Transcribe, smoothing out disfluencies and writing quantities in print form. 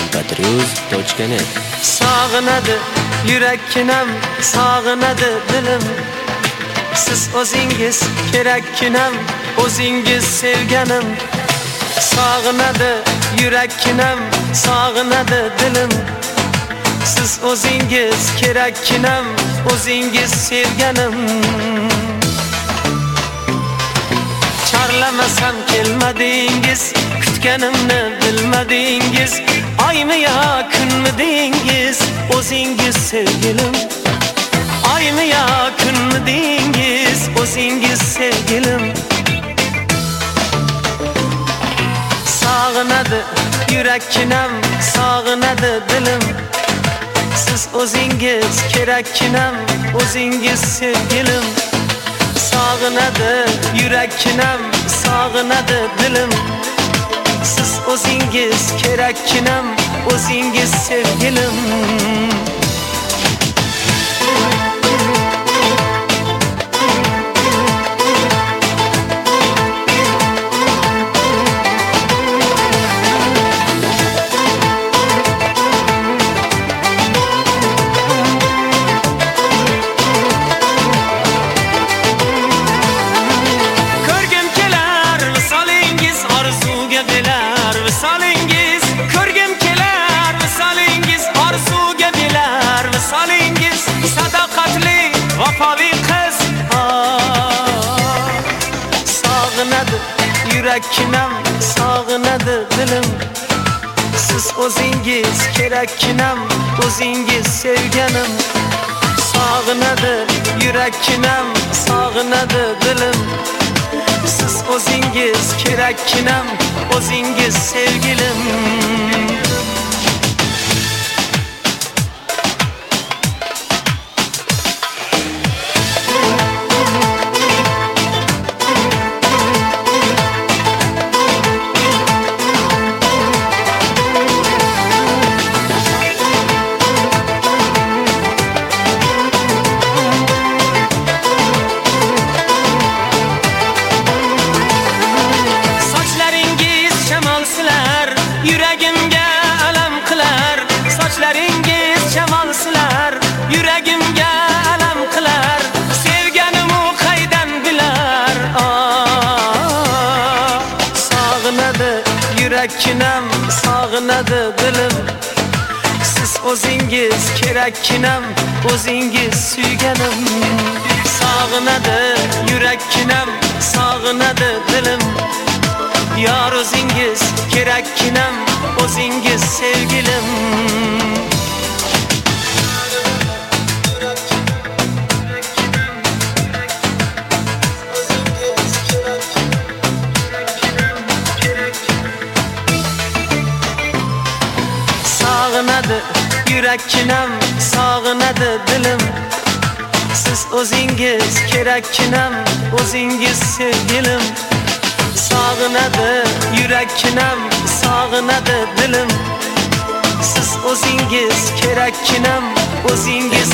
patriuz.net. Sog'inadi yurakkinam, sog'inadi dilim. Siz o'zingiz kerakkinam, o'zingiz sevganim. Sog'inadi yurakkinam, sog'inadi dilim. Siz o'zingiz kerakkinam, o'zingiz sevganim. Chorlamasam kelmadingiz, kutganimni bilmadingiz. Oymi yo kunmi dengiz, o'zingiz sevgilim. Oymi yo kunmi dengiz, o'zingiz sevgilim. Sog'inadi yurakkinam, sog'inadi dilim. Siz o'zingiz kerakkinam, o'zingiz sevgilim. Sog'inadi yurakkinam, sog'inadi dilim. Siz o'zingiz kerakkinam, o'zingiz sevgilim. Yurakkinam, sog'inadi dilim. Siz o'zingiz kerakkinam, o'zingiz sevganim. Sog'inadi yurakkinam, sog'inadi dilim. Siz o'zingiz kerakkinam, o'zingiz sevgilim. Yuragimga alam qilar, sochlaringiz shamol silar. Yuragimga alam qilar, sevganim u qaydan bilar. Sog'inadi yurakkinam, sog'inadi dilim. Siz o'zingiz kerakkinam, o'zingiz suyganim. Sog'inadi yurakkinam, sog'inadi dilim. Yor o'zingiz kerakkinam, o'zingiz sevgilim. Sog'inadi yurakkinam, sog'inadi dilim. Siz o'zingiz kerakkinam, o'zingiz sevgilim. Sog'inadi yurakkinam, sog'inadi dilim. Siz o'zingiz kerakkinam, o'zingiz